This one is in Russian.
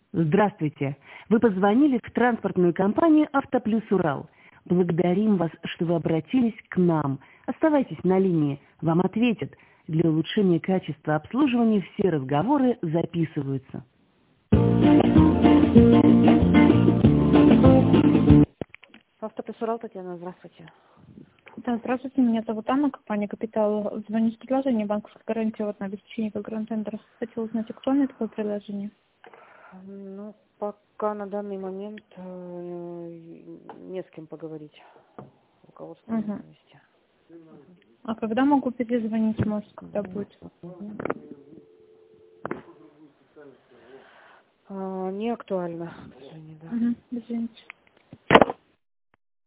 Здравствуйте. Вы позвонили в транспортную компанию «Автоплюс Урал». Благодарим вас, что вы обратились к нам. Оставайтесь на линии. Вам ответят. Для улучшения качества обслуживания все разговоры записываются. «Автоплюс Урал», Татьяна, здравствуйте. Да, здравствуйте, меня зовут Анна, компания «Капитал». Звоню с предложением банковской гарантии на обеспечение по гранд-тендеру. Хотела узнать, актуально такое предложение? Ну, пока на данный момент не с кем поговорить. Руководство на месте. А когда могу перезвонить, может, когда будет? Не актуально, к сожалению, да. Извините.